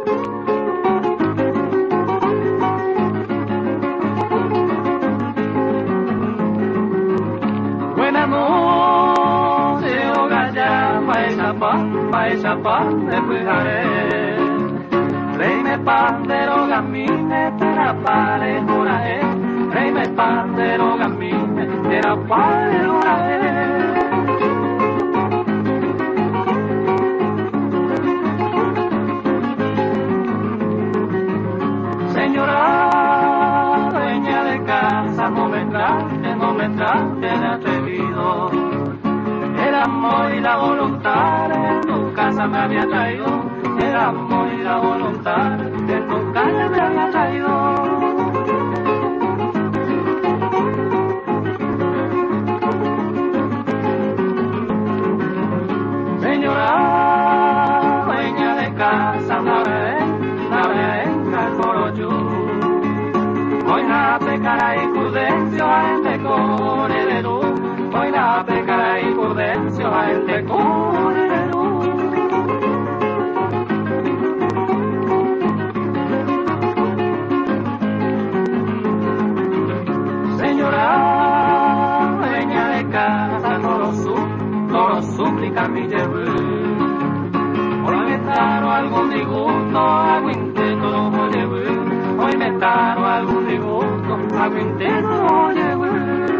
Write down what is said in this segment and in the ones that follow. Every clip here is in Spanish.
Buenas noches, oh galla, paesa pa, me cuidaré. Rey me pandero gamine, tera pare horae. Rey me pandero gamine, tera pare horae. Señora dueña de casa, no me trate de atrevido. El amor y la voluntad en tu casa me había traído. El amor y la voluntad en tu casa me había traído. Señora dueña de casa, navenga el corochu. Hoy na pecara y prudencio a este core de luz. Hoy na pecara y prudencio a este core de luz. Señora dueña de casa, no lo suplica mi lleve. Hoy me taro algún disgusto, hago intento, no lo lleve. Hoy me taro algún disgusto, hago intento, no lo lleve.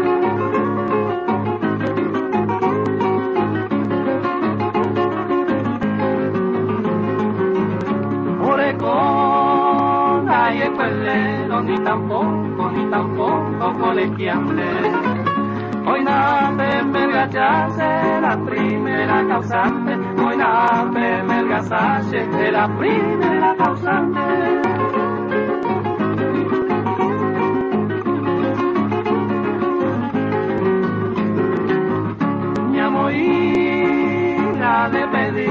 Orecona y escuelero, ni tampoco colegiante. Hoy nace en Melgachache, la primera causante. Hoy nace en Melgachache, la primera causante. Mi amoríla le pedí,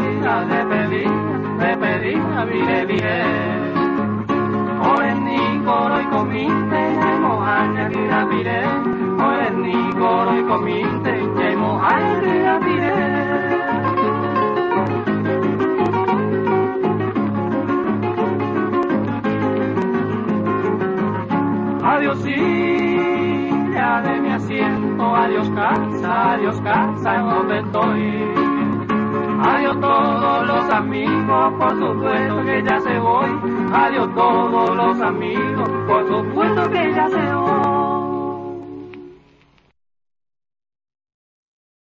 mire bien. Hoy en Nicoro y comiste, ya hemos años que la miré. Hoy en Nicoro y comiste, ya hemos años que la miré. Adiós silla de mi asiento, adiós casa en donde estoy. Adiós todos los amigos, por supuesto que ya se voy. Adiós todos los amigos, por supuesto que ya se voy.